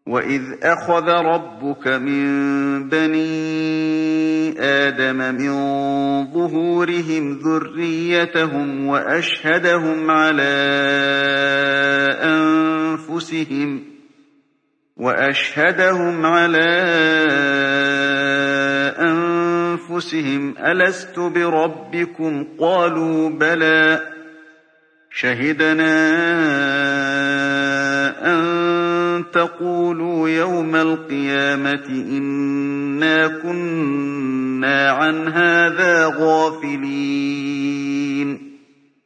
وَإِذْ أَخَذَ رَبُّكَ مِن بَنِي آدَمَ مِن ظُهُورِهِمْ ذُرِّيَّتَهُمْ وَأَشْهَدَهُمْ عَلَىٰ أَنفُسِهِمْ أَلَسْتُ بِرَبِّكُمْ ۖ قَالُوا بَلَىٰ شَهِدْنَا أَن تَقُولُوا يَوْمَ الْقِيَامَةِ إِنَّا كُنَّا عَنْ هَٰذَا غَافِلِينَ